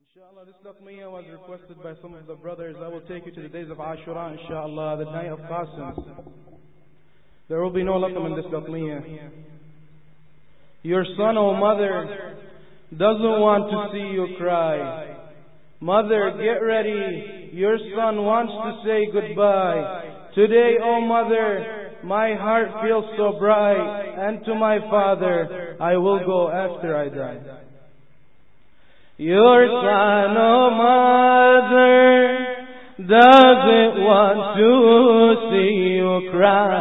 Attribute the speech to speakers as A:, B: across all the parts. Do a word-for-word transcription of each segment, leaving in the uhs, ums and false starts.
A: Inshallah, this Laqmiyah was requested by some of the brothers. I will take you to the days of Ashura, inshallah, the night of Qasim. There will be no Laqm in this Laqmiyah. Your son, O mother, doesn't want to see you cry. Mother, get ready. Your son wants to say goodbye. Today, O mother, my heart feels so bright. And to my father, I will go after I die. Your son, oh mother, doesn't want to see you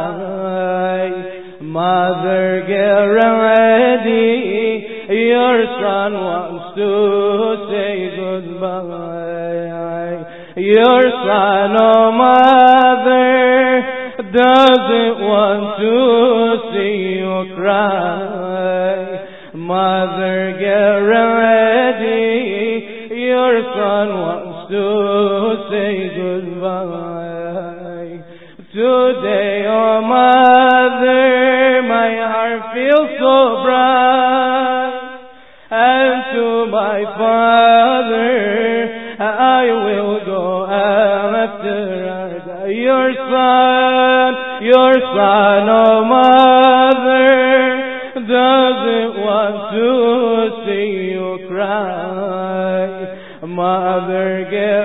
A: cry. Mother, get ready. Your son wants to say goodbye. Your son, oh mother, doesn't want to see you cry. Mother, get ready. Your son wants to say goodbye. Today, oh mother, my heart feels so bright. And to my father, I will go after I die. Your son, your son, oh mother, doesn't want to see you cry. Mother, get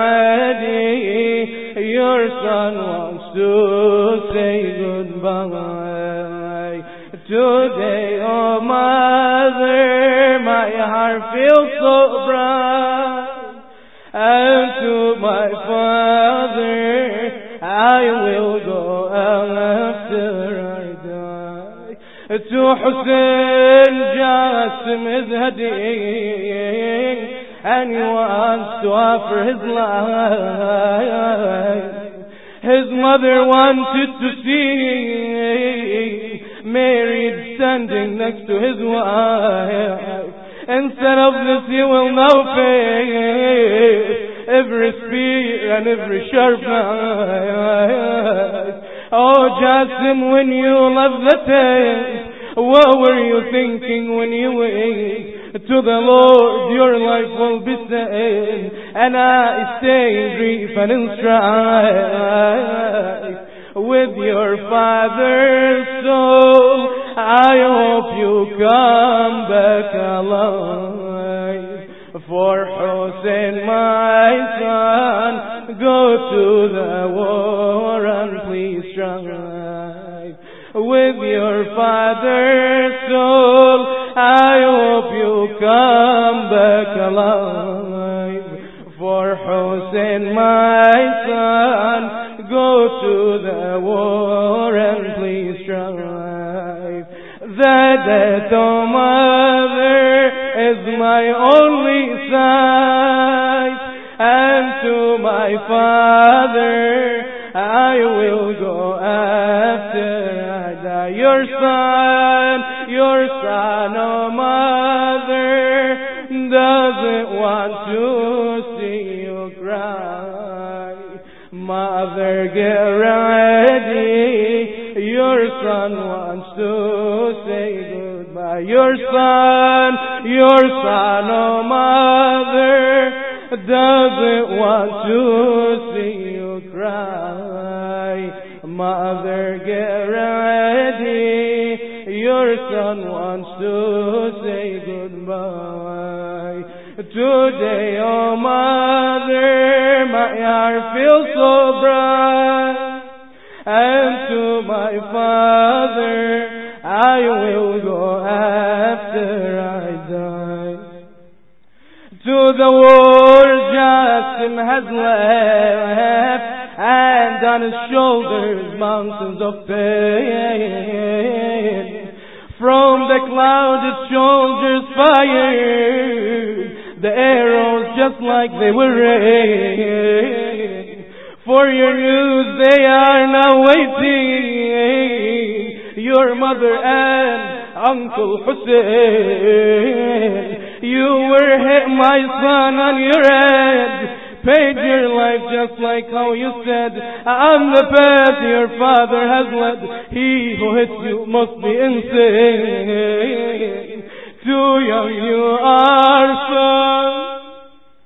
A: ready. Your son wants to say goodbye. Today, oh mother, my heart feels so bright. And to my father, I will go after I die. To Hussein, Jassim is heading, and he wants to offer his life. His mother wanted to see Mary standing next to his wife. Instead of this, he will now face every spear and every sharp knife. Oh, Jassim, when you left the tent, what were you thinking when you went to the Lord? Your life will be saved, and I stay in grief and in strife with your father's soul. I hope you come back alive. For Hussein, my son, go to the war and please strive with your father's soul. I hope you come back alive. For Hussein, my son, go to the war and please strive. The death, oh mother, is my only sight. And to my father, I will go after I die. Your son, your son, oh mother, doesn't want to see you cry. Mother, get ready. Your son wants to say goodbye. Your son, your son, oh mother, doesn't want to see you cry. Mother, get ready. Your son wants to say goodbye. Today, oh mother, my heart feels so bright. And to my father, I will go after I die. To the war Jassim has left, and on his shoulders mountains of pain. From the cloud his soldiers fired the arrows just like they were rain. For your news they are now waiting, your mother and Uncle Hussein. You were hit, my son, on your head, paid your life just like how you said. On the path your father has led, he who hits you must be insane. Too young you are, son,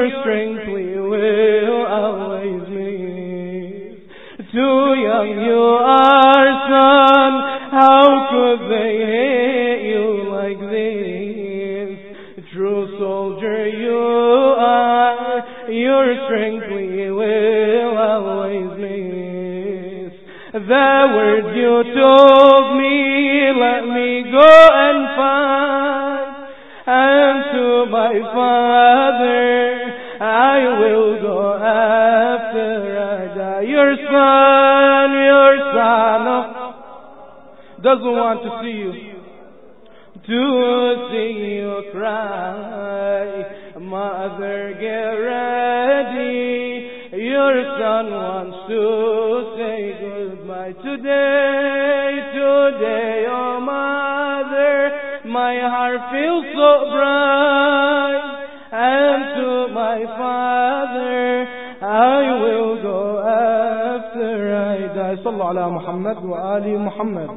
A: your strength we will always miss. Too young you are, son, how could they hate you like this? True soldier you are, your strength we will always miss. The words you told me, let me go and find, and to my father I will go after I die. Your son, your son oh, doesn't want to see you, to see you cry. Mother, get ready, your son wants to say goodbye. Today, today, oh mother, my heart feels so bright, and to my father I will go after I die. Sallu ala Muhammad wa ali Muhammad.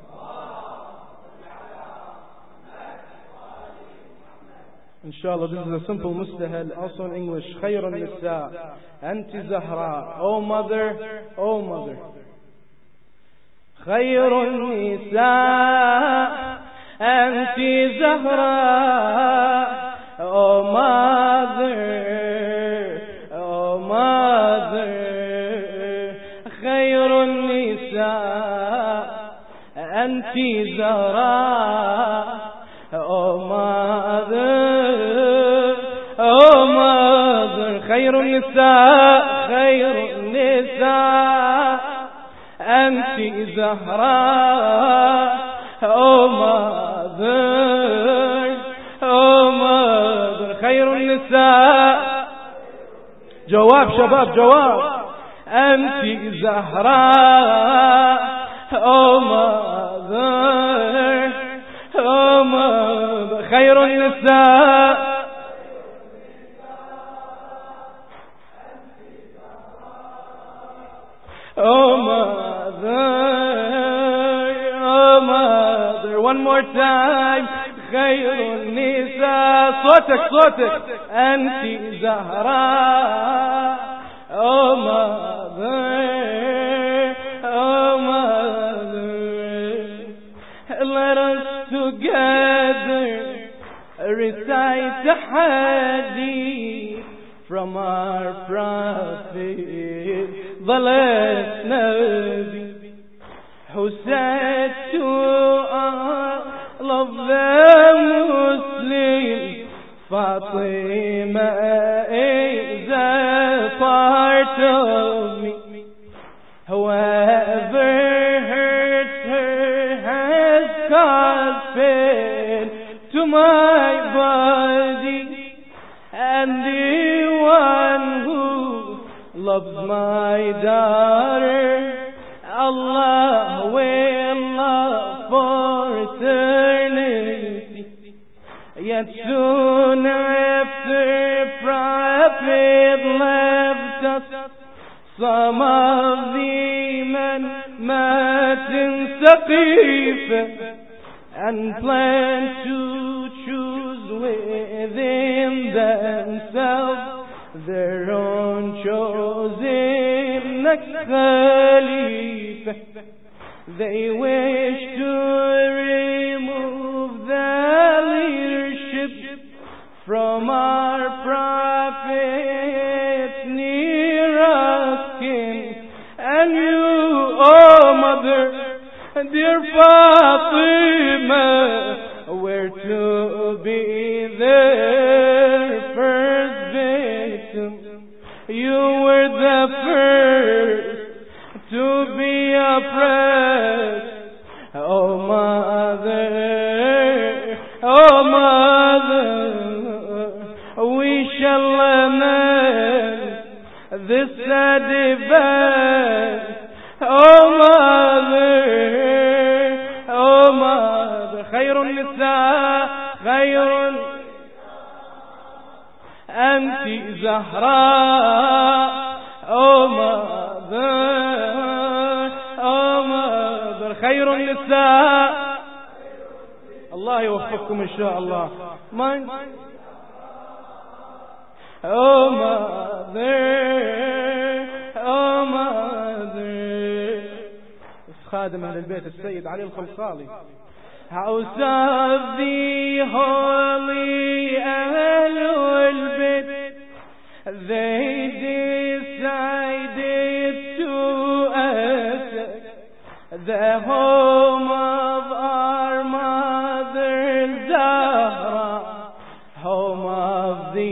A: Inshallah, this is a simple mustahil, also in English. Khayrun nisa, anti Zahra, oh mother, oh mother. Khayrun nisa, anti Zahra, oh mother, oh mother. Khayrun nisa, anti Zahra, oh mother. خير النساء خير النساء أنت زهراء oh mother oh mother خير النساء جواب شباب جواب أنت زهراء oh mother oh mother خير النساء oh mother, oh mother, one more time. خير النساء صوتك صوتك أنت زهراء oh mother, oh mother. Let us together recite the hadith from our prophet, the last Nabi, who said to all of the Muslims, Fatima is a part of me. Whoever hurts her has caused pain to my body, and the one who loves my daughter, Allah will love for eternity. Yet soon after Prophet left us, some of the men met in Saqifa and planned to choose within themselves their own chosen next Khalifa. They wish to remove the leadership from our Prophet's nearest kin. And you, oh mother, dear Fatima, were to be their first victim. You were the first to be oppressed. Oh mother, oh mother, we shall lament this sad event. Oh mother, oh mother, خير النساء خير أنت زهراء oh mother, oh mother, خير النساء. الله يوفقكم إن شاء الله. Mine. Oh mother, oh mother. خادم أهل البيت السيد علي الخلصالي. House of the holy Ahlul Bayt, they decided to attack the home of our mother Zahra, home of the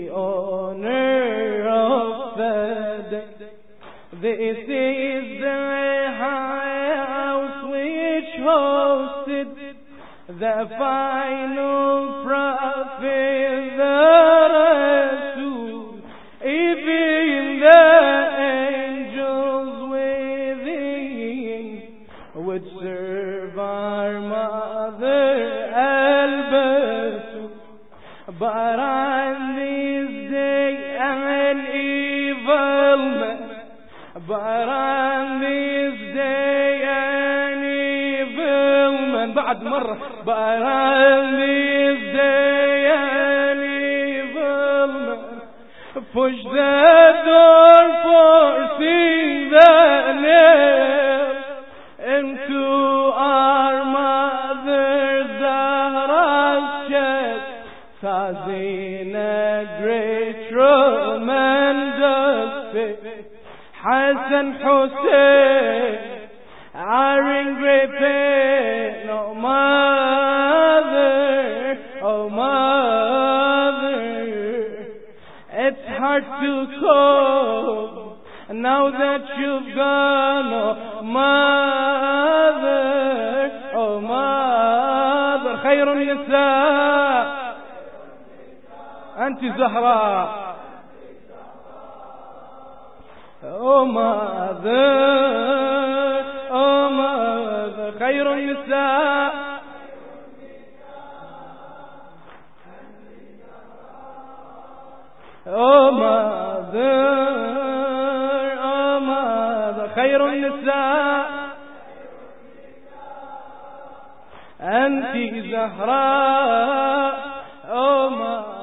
A: owner of Fadak. This is the house which hosted the final prophet, the Rasul. Even the angels within would serve our mother Al-Batul. But on this day an evil man, but on this day an evil man, بعد مرة, but on this day an evil man pushed the door, forcing the nail into our mother Zahra's chest, causing a great tremendous pain. Hassan Hussein are in great pain. Oh mother, oh mother, it's hard to cope now that you've gone. Oh mother, oh mother, خير النساء أنت زهراء. Oh mother, oh mother, خير النساء. Oh mother, oh mother, خير النساء أنت زهراء. Oh mother.